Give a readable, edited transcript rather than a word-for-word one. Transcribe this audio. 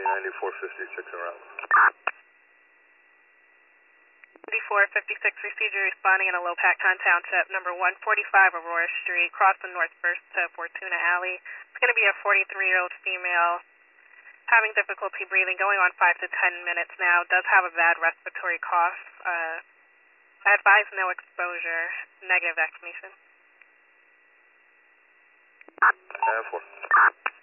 9456 around. 9456 received you responding in a low Pacton Township, number 145 Aurora Street, crossing North First to Fortuna Alley. It's going to be a 43-year-old female having difficulty breathing, going on 5 to 10 minutes now, does have a bad respiratory cough. I advise no exposure, negative vaccination. 4.